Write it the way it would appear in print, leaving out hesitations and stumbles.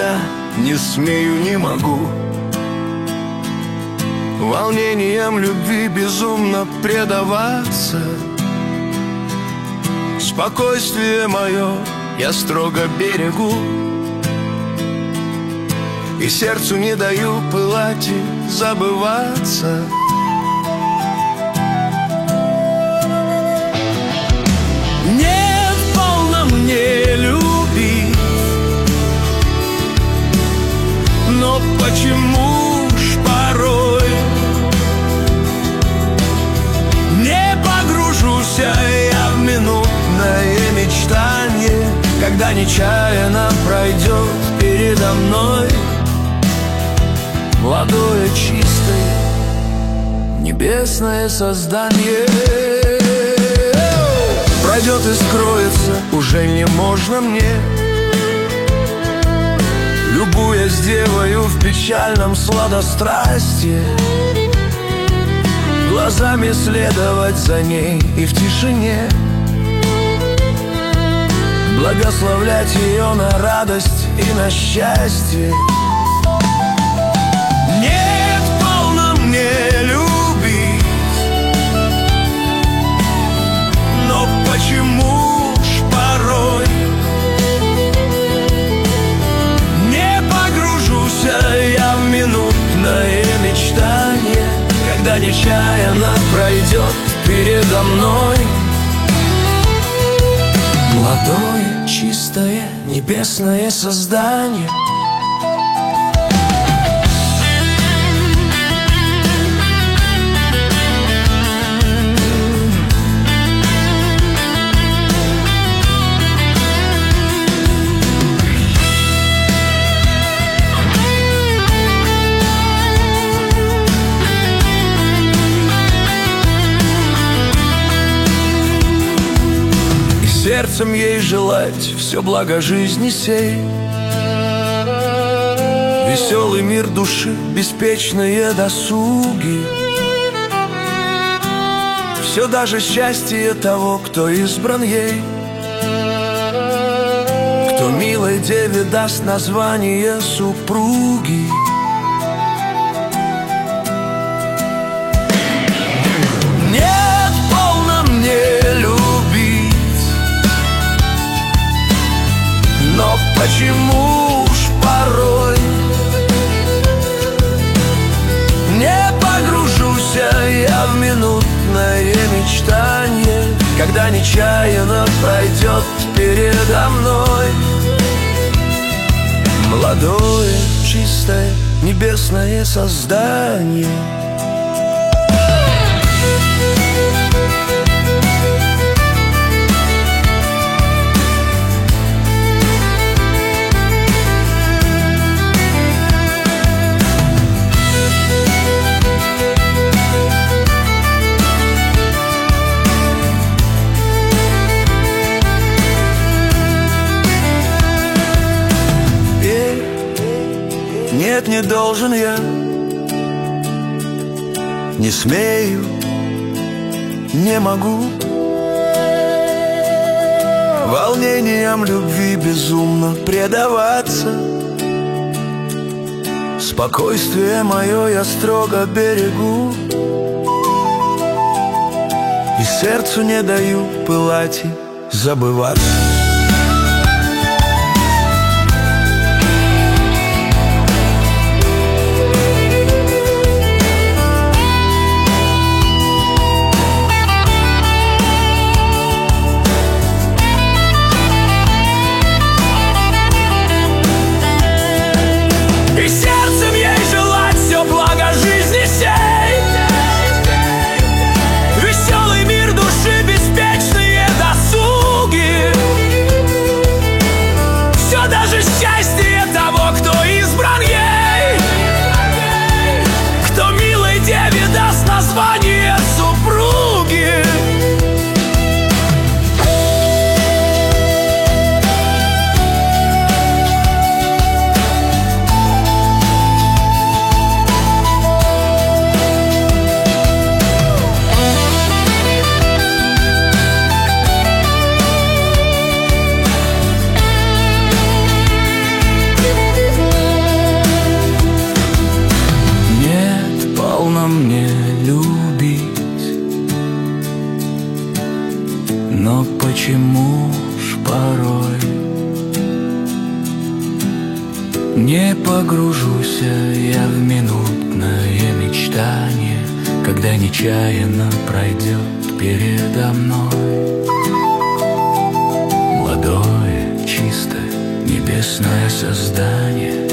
я не смею, не могу. Волнением любви безумно предаваться. Спокойствие мое я строго берегу, и сердцу не даю пылать и забываться. Нет полно мне любить, но почему ж порой не погружусь я в минутное мечтание, когда нечаянно пройдет передо мной молодое, чистое, небесное создание. Пройдет и скроется, уже не можно мне, любуясь девою в печальном сладострастии, глазами следовать за ней и в тишине благословлять ее на радость и на счастье. Нет полно мне любить, но почему ж порой не погружусь я в минутное мечтание, когда нечаянно пройдет передо мной молодое, чистое, небесное создание. Сердцем ей желать все благо жизни сей, веселый мир души, беспечные досуги, все даже счастье того, кто избран ей, кто милой деве даст название супруги. Но почему ж порой не погружусь я в минутное мечтание, когда нечаянно пройдет передо мной молодое, чистое, небесное создание. Нет, не должен я, не смею, не могу волнением любви безумно предаваться. Спокойствие мое я строго берегу, и сердцу не даю пылать и забываться. Веселый мир души, беспечные досуги, когда нечаянно пройдет передо мной молодое, чистое, небесное создание.